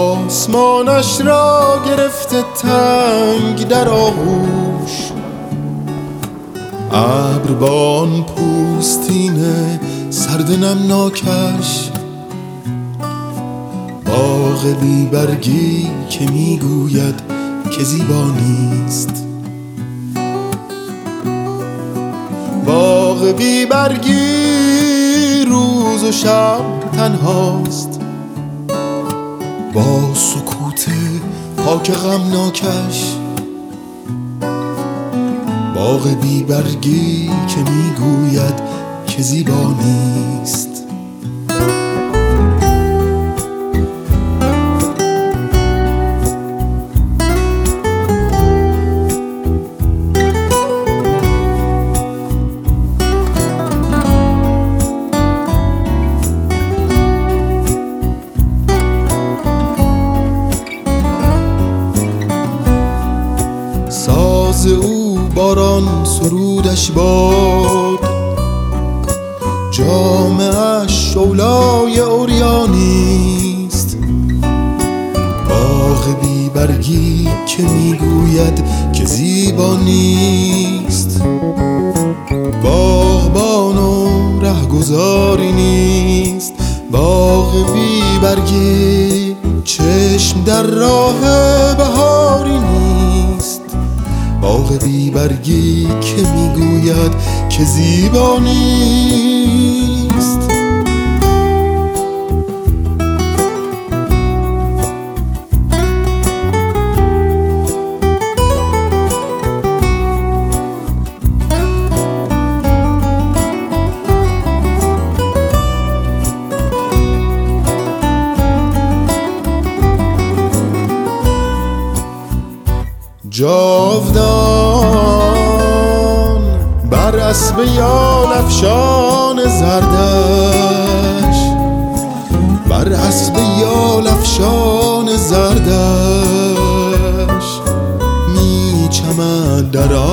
آسمانش را گرفته تنگ در آغوش، ابربان پوستین سرد نمناکش، باغ بی برگی که میگوید که زیبا نیست، باغ بی برگی روز و شب تنهاست، با سکوت پاک غمناکش، باغ بی برگی که میگوید که زیبا نیست. ساز او باران سرودش باد، جامه‌اش شعله‌ای عریانیست، باغ بی برگی که میگوید که زیبا نیست، باغبان و رهگذاری نیست، باغ بی برگی چشم در راه بهاری نیست، باغ بی برگی که میگوید که زیبا نیست. جاودان بر اسب یال افشان زردش، بر اسب یال افشان زردش، میچمد در